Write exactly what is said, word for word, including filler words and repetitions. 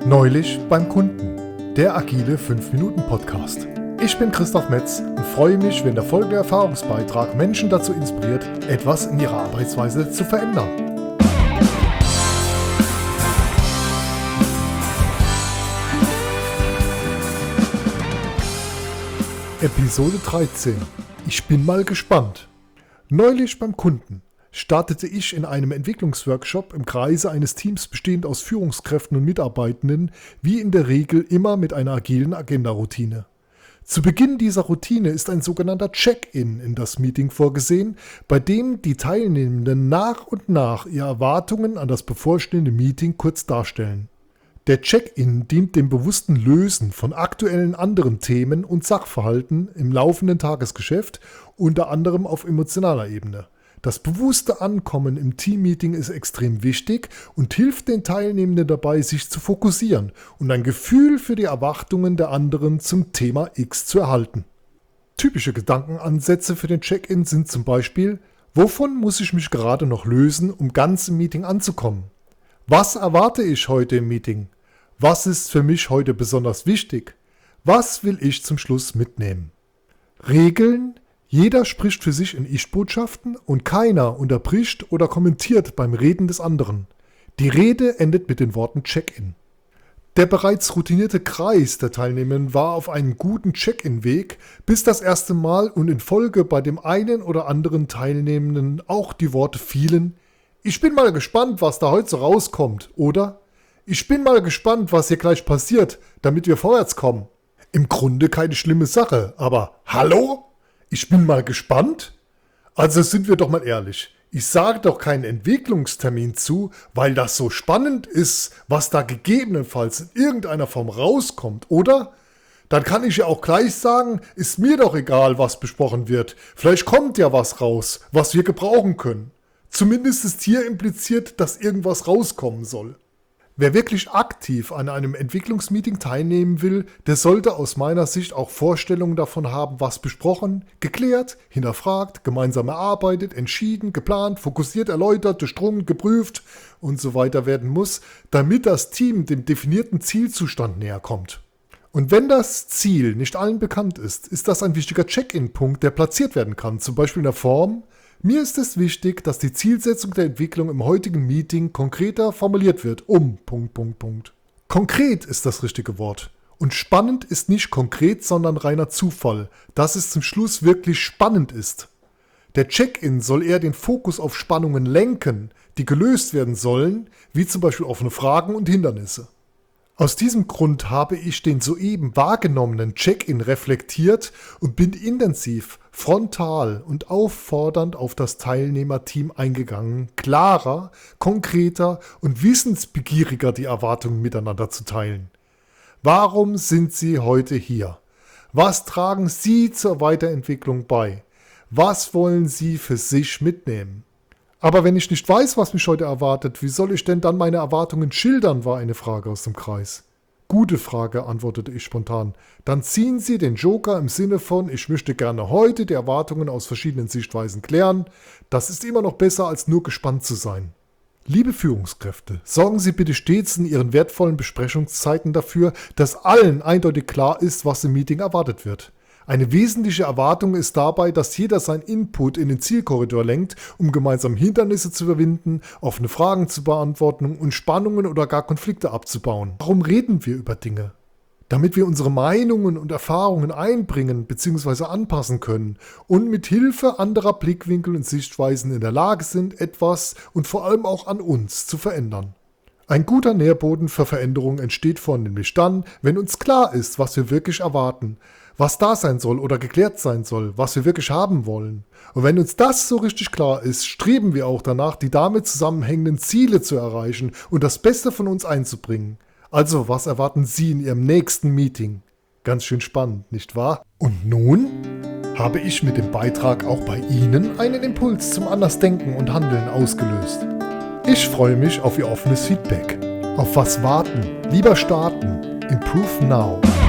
Neulich beim Kunden, der agile fünf Minuten Podcast. Ich bin Christoph Metz und freue mich, wenn der folgende Erfahrungsbeitrag Menschen dazu inspiriert, etwas in ihrer Arbeitsweise zu verändern. Episode dreizehn. Ich bin mal gespannt. Neulich beim Kunden startete ich in einem Entwicklungsworkshop im Kreise eines Teams bestehend aus Führungskräften und Mitarbeitenden, wie in der Regel immer mit einer agilen Agenda-Routine. Zu Beginn dieser Routine ist ein sogenannter Check-in in das Meeting vorgesehen, bei dem die Teilnehmenden nach und nach ihre Erwartungen an das bevorstehende Meeting kurz darstellen. Der Check-in dient dem bewussten Lösen von aktuellen anderen Themen und Sachverhalten im laufenden Tagesgeschäft, unter anderem auf emotionaler Ebene. Das bewusste Ankommen im Teammeeting ist extrem wichtig und hilft den Teilnehmenden dabei, sich zu fokussieren und ein Gefühl für die Erwartungen der anderen zum Thema X zu erhalten. Typische Gedankenansätze für den Check-in sind zum Beispiel: Wovon muss ich mich gerade noch lösen, um ganz im Meeting anzukommen? Was erwarte ich heute im Meeting? Was ist für mich heute besonders wichtig? Was will ich zum Schluss mitnehmen? Regeln: Jeder spricht für sich in Ich-Botschaften und keiner unterbricht oder kommentiert beim Reden des anderen. Die Rede endet mit den Worten Check-in. Der bereits routinierte Kreis der Teilnehmenden war auf einem guten Check-in-Weg, bis das erste Mal und in Folge bei dem einen oder anderen Teilnehmenden auch die Worte fielen: Ich bin mal gespannt, was da heute so rauskommt, oder? Ich bin mal gespannt, was hier gleich passiert, damit wir vorwärts kommen. Im Grunde keine schlimme Sache, aber hallo? Ich bin mal gespannt? Also sind wir doch mal ehrlich, ich sage doch keinen Entwicklungstermin zu, weil das so spannend ist, was da gegebenenfalls in irgendeiner Form rauskommt, oder? Dann kann ich ja auch gleich sagen, ist mir doch egal, was besprochen wird. Vielleicht kommt ja was raus, was wir gebrauchen können. Zumindest ist hier impliziert, dass irgendwas rauskommen soll. Wer wirklich aktiv an einem Entwicklungsmeeting teilnehmen will, der sollte aus meiner Sicht auch Vorstellungen davon haben, was besprochen, geklärt, hinterfragt, gemeinsam erarbeitet, entschieden, geplant, fokussiert, erläutert, durchdrungen, geprüft und so weiter werden muss, damit das Team dem definierten Zielzustand näher kommt. Und wenn das Ziel nicht allen bekannt ist, ist das ein wichtiger Check-in-Punkt, der platziert werden kann, zum Beispiel in der Form: Mir ist es wichtig, dass die Zielsetzung der Entwicklung im heutigen Meeting konkreter formuliert wird, um... Punkt, Punkt, Punkt. Konkret ist das richtige Wort. Und spannend ist nicht konkret, sondern reiner Zufall, dass es zum Schluss wirklich spannend ist. Der Check-in soll eher den Fokus auf Spannungen lenken, die gelöst werden sollen, wie zum Beispiel offene Fragen und Hindernisse. Aus diesem Grund habe ich den soeben wahrgenommenen Check-in reflektiert und bin intensiv, frontal und auffordernd auf das Teilnehmerteam eingegangen, klarer, konkreter und wissensbegieriger die Erwartungen miteinander zu teilen. Warum sind Sie heute hier? Was tragen Sie zur Weiterentwicklung bei? Was wollen Sie für sich mitnehmen? Aber wenn ich nicht weiß, was mich heute erwartet, wie soll ich denn dann meine Erwartungen schildern, war eine Frage aus dem Kreis. Gute Frage, antwortete ich spontan. Dann ziehen Sie den Joker im Sinne von: Ich möchte gerne heute die Erwartungen aus verschiedenen Sichtweisen klären. Das ist immer noch besser, als nur gespannt zu sein. Liebe Führungskräfte, sorgen Sie bitte stets in Ihren wertvollen Besprechungszeiten dafür, dass allen eindeutig klar ist, was im Meeting erwartet wird. Eine wesentliche Erwartung ist dabei, dass jeder seinen Input in den Zielkorridor lenkt, um gemeinsam Hindernisse zu überwinden, offene Fragen zu beantworten und Spannungen oder gar Konflikte abzubauen. Warum reden wir über Dinge? Damit wir unsere Meinungen und Erfahrungen einbringen bzw. anpassen können und mit Hilfe anderer Blickwinkel und Sichtweisen in der Lage sind, etwas und vor allem auch an uns zu verändern. Ein guter Nährboden für Veränderung entsteht vornehmlich dann, wenn uns klar ist, was wir wirklich erwarten, was da sein soll oder geklärt sein soll, was wir wirklich haben wollen. Und wenn uns das so richtig klar ist, streben wir auch danach, die damit zusammenhängenden Ziele zu erreichen und das Beste von uns einzubringen. Also, was erwarten Sie in Ihrem nächsten Meeting? Ganz schön spannend, nicht wahr? Und nun habe ich mit dem Beitrag auch bei Ihnen einen Impuls zum Andersdenken und Handeln ausgelöst. Ich freue mich auf Ihr offenes Feedback. Auf was warten? Lieber starten. Improve now.